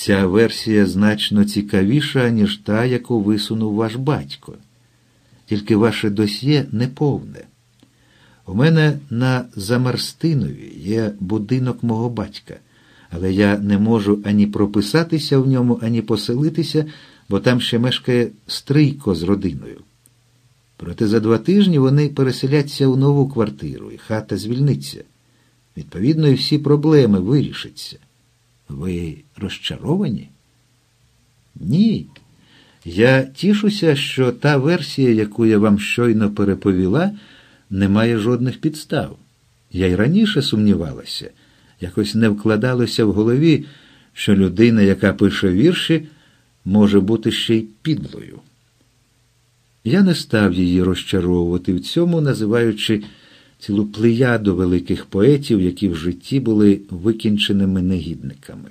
Ця версія значно цікавіша, ніж та, яку висунув ваш батько. Тільки ваше досьє неповне. У мене на Замарстинові є будинок мого батька, але я не можу ані прописатися в ньому, ані поселитися, бо там ще мешкає Стрийко з родиною. Проте за 2 тижні вони переселяться у нову квартиру, і хата звільниться. Відповідно, і всі проблеми вирішаться. Ви розчаровані? Ні. Я тішуся, що та версія, яку я вам щойно переповіла, не має жодних підстав. Я й раніше сумнівалася. Якось не вкладалося в голові, що людина, яка пише вірші, може бути ще й підлою. Я не став її розчаровувати в цьому, називаючи цілу плеяду великих поетів, які в житті були викінченими негідниками.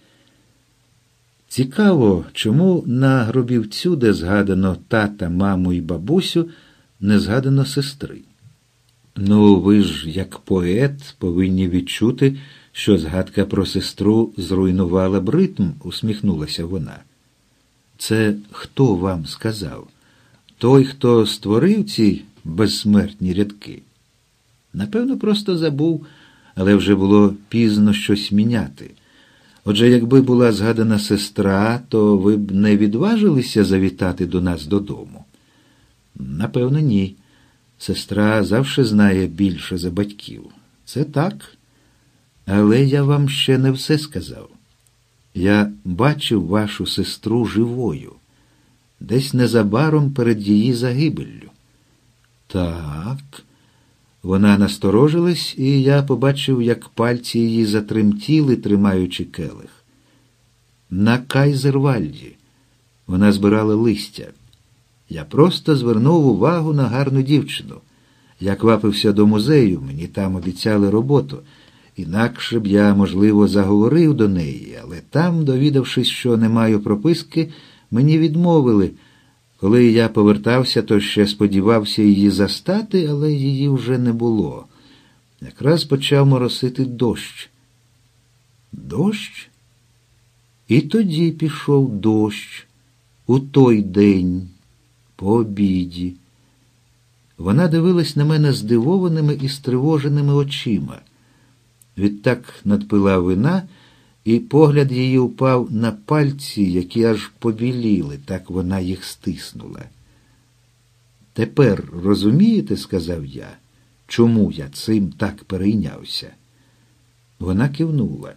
Цікаво, чому на гробівцю, де згадано тата, маму і бабусю, не згадано сестри. Ну, ви ж, як поет, повинні відчути, що згадка про сестру зруйнувала б ритм, усміхнулася вона. Це хто вам сказав? Той, хто створив ці безсмертні рядки? Напевно, просто забув, але вже було пізно щось міняти. Отже, якби була згадана сестра, то ви б не відважилися завітати до нас додому? Напевно, ні. Сестра завжди знає більше за батьків. Це так. Але я вам ще не все сказав. Я бачив вашу сестру живою. Десь незабаром перед її загибеллю. Так. Вона насторожилась, і я побачив, як пальці її затремтіли, тримаючи келих. На Кайзервальді. Вона збирала листя. Я просто звернув увагу на гарну дівчину. Я квапився до музею, мені там обіцяли роботу. Інакше б я, можливо, заговорив до неї, але там, довідавшись, що не маю прописки, мені відмовили. Коли я повертався, то ще сподівався її застати, але її вже не було. Якраз почав моросити дощ. Дощ? І тоді пішов дощ. У той день, по обіді. Вона дивилась на мене здивованими і стривоженими очима. Відтак надпила вина, і погляд її упав на пальці, які аж побіліли, так вона їх стиснула. «Тепер розумієте, — сказав я, — чому я цим так перейнявся?» Вона кивнула.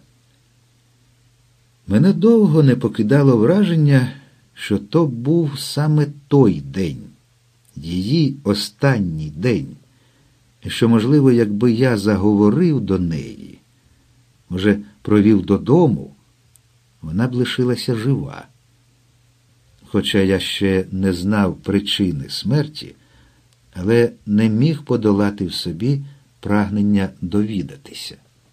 Мене довго не покидало враження, що то був саме той день, її останній день, і що, можливо, якби я заговорив до неї, може, провів додому, вона б лишилася жива. Хоча я ще не знав причини смерті, але не міг подолати в собі прагнення довідатися.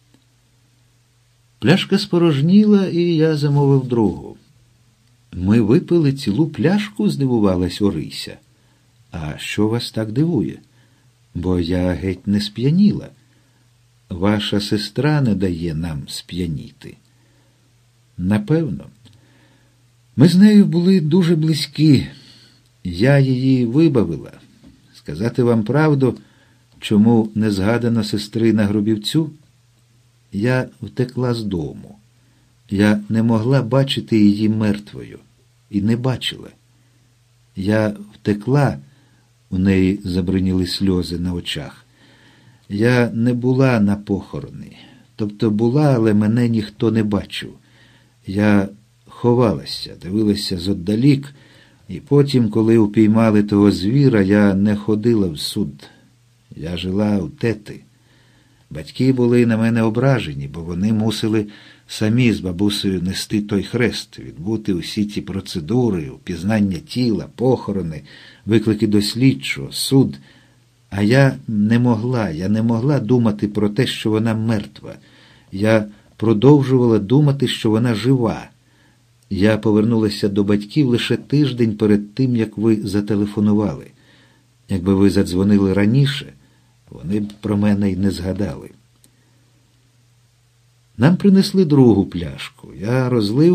Пляшка спорожніла, і я замовив другу. «Ми випили цілу пляшку?» – здивувалась Орися. «А що вас так дивує? Бо я геть не сп'яніла. Ваша сестра не дає нам сп'яніти». «Напевно. Ми з нею були дуже близькі. Я її вибавила. Сказати вам правду, чому не згадано сестри на гробівцю? Я втекла з дому. Я не могла бачити її мертвою. І не бачила. Я втекла», – у неї забриніли сльози на очах. «Я не була на похороні. Тобто була, але мене ніхто не бачив. Я ховалася, дивилася зоддалік, і потім, коли упіймали того звіра, я не ходила в суд. Я жила у тети. Батьки були на мене ображені, бо вони мусили самі з бабусею нести той хрест, відбути усі ці процедури, упізнання тіла, похорони, виклики до слідчого, суд. А я не могла думати про те, що вона мертва. Я продовжувала думати, що вона жива. Я повернулася до батьків лише тиждень перед тим, як ви зателефонували. Якби ви задзвонили раніше, вони б про мене й не згадали». Нам принесли другу пляшку. Я розлив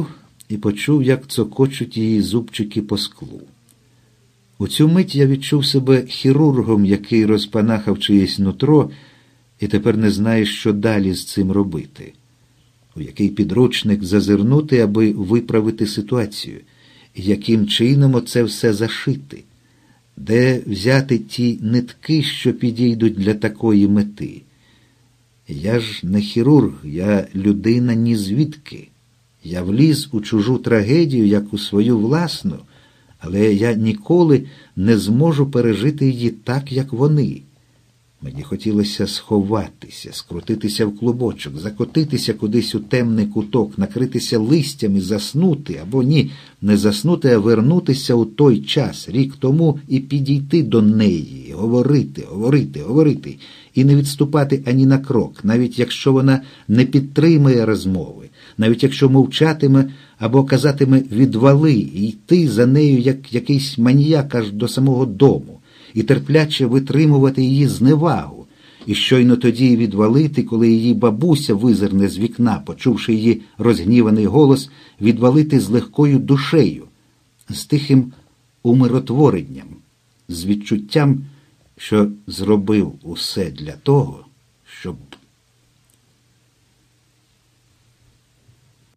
і почув, як цокочуть її зубчики по склу. У цю мить я відчув себе хірургом, який розпанахав чиєсь нутро, і тепер не знає, що далі з цим робити. У який підручник зазирнути, аби виправити ситуацію, і яким чином оце все зашити. Де взяти ті нитки, що підійдуть для такої мети? Я ж не хірург, я людина ні звідки. Я вліз у чужу трагедію, як у свою власну, але я ніколи не зможу пережити її так, як вони. Мені хотілося сховатися, скрутитися в клубочок, закотитися кудись у темний куток, накритися листям і заснути, або ні, не заснути, а вернутися у той час, рік тому, і підійти до неї, говорити, і не відступати ані на крок, навіть якщо вона не підтримує розмови, навіть якщо мовчатиме або казатиме «відвали» і йти за нею, як якийсь маніяк аж до самого дому, і терпляче витримувати її зневагу, і щойно тоді відвалити, коли її бабуся визирне з вікна, почувши її розгніваний голос, відвалити з легкою душею, з тихим умиротворенням, з відчуттям, що зробив усе для того, щоб